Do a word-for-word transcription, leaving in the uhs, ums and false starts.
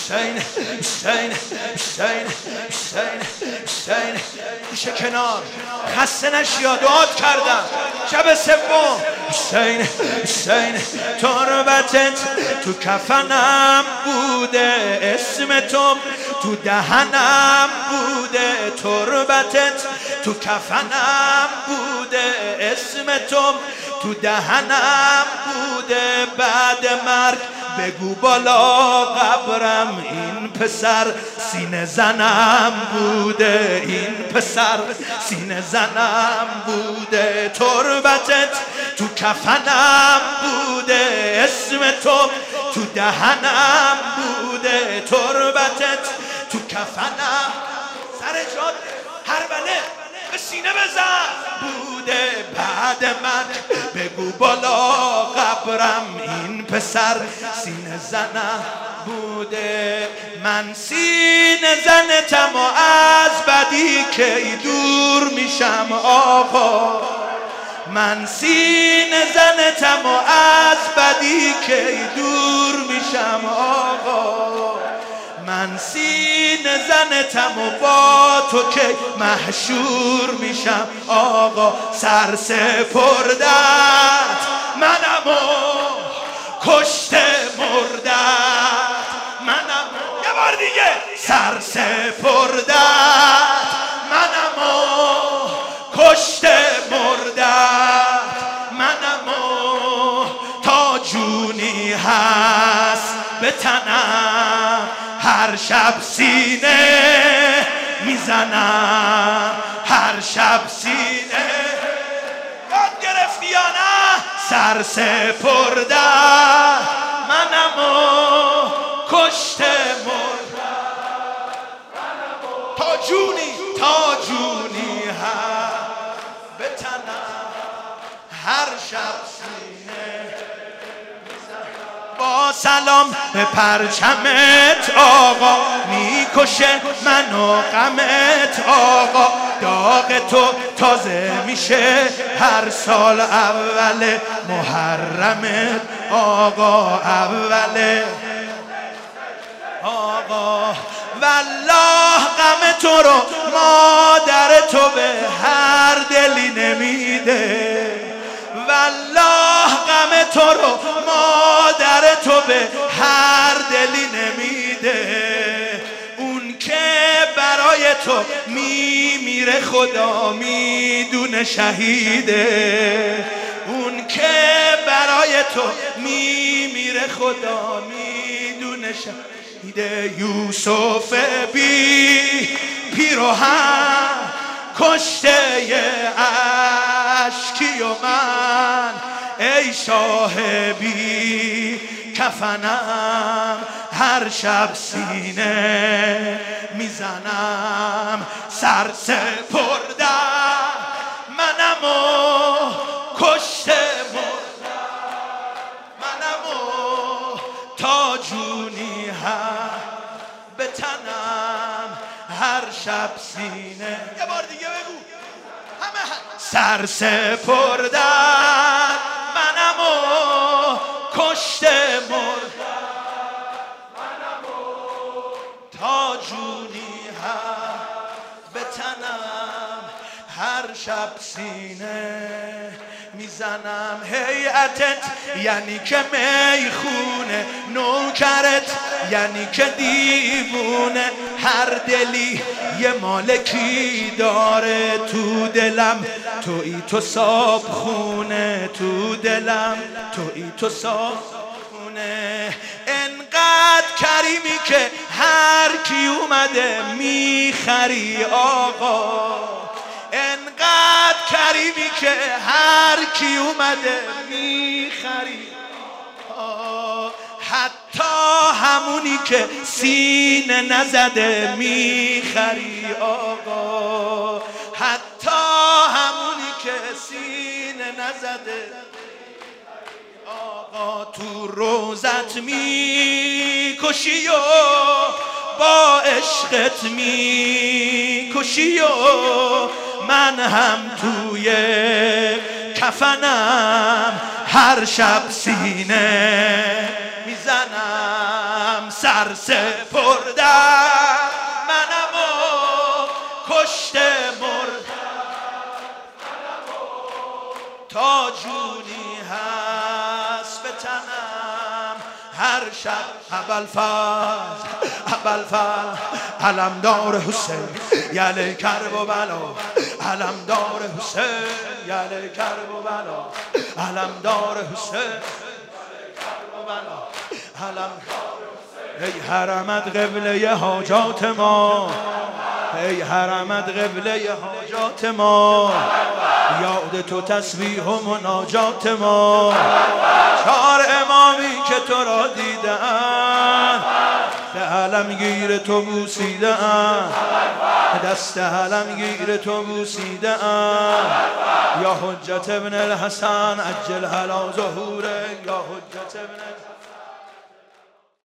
حسین حسین حسین حسین حسین میشه کنار خسته نشی دعات کردم شب سوم حسین حسین تربتت تو کفنم بوده اسم تو تو دهنم بوده تربتت تو کفنم بوده اسم تو تو دهنم بوده بعد مرگ بگو بالا قبرم این پسر سینه زنم بوده این پسر سینه زنم بوده تربتت تو کفنم بوده اسم تو تو دهنم بوده تربتت تو کفنم سر جاده هر بله به سینه بزن بوده بعد من بگو بالا قبرم این پسر سینه زنم بوده من سینه زنتم و از بدی که دور میشم آقا من سینه زنتم و از بدی که دور میشم آقا من سینه زنتم و با تو که محشور میشم آقا سر سپردت منم و کشته مردت منم یه بار دیگه سر سپردت منم و کشته مردت منم و تا جونی هست به تنم هر شب سینه میزنم هر شب سینه یاد گرفتی یا نه سر سپردت منم و کشته مردم تا جونی تا جونی هم به تنم هر شب سینه با سلام به پرچمت آقا میکشه منو غمت آقا داغ تو تازه میشه هر سال اول محرمت آقا اول آقا والله غم تو رو مادر تو به هر دلی نمیده والله غم تو رو مادر تو به هر دلی نمیده اون که برای تو میمیره خدا میدونه شهیده اون که برای تو میمیره خدا میدونه شهیده یوسف بی پیراهن کشته اشکی و من ای صاحبی کفنم هر شب سینه میزنم سر سپردم منم و کشته مردم منم و تا جونی هم به تنم هر شب سینه یه بار دیگه بگو همه سر سپردن منم و کشته مردم منم و تا جونی هم به تنم هر شب سینه میزنم هیئتت یعنی که میخونه نوکرت یعنی که دیوونه هر دلی یه مالکی داره تو دلم تویی تو صاحب خونه تو دلم تویی تو صاحب خونه انقدر کریمی که هر کی اومده میخری آقا انقدر کریمی که هر کی اومده میخری حتی همونی که سینه نزده میخری آقا حتی همونی که سینه نزده آقا تو روزت میکشی و با عشقت میکشی و من هم توی کفنم هر شب سینه میزنم سر سر سپردم منم و کشته مرد تا جونی هست به تنم هر شب ابوالفضل ابوالفضل علمدار حسین یله کرب و بلا علمدار حسین یله کرب و بلا علمدار حسین علم ای حرمت قبله حاجات ما ای حرمت قبله حاجات ما یاد تو تسبیح و مناجات ما چار امامی که تو را دیدن به علمگیر تو بوسیدن دست علمگیر تو بوسیدن یا حجت ابن الحسن عجل هلا ظهوره یا حجت ابن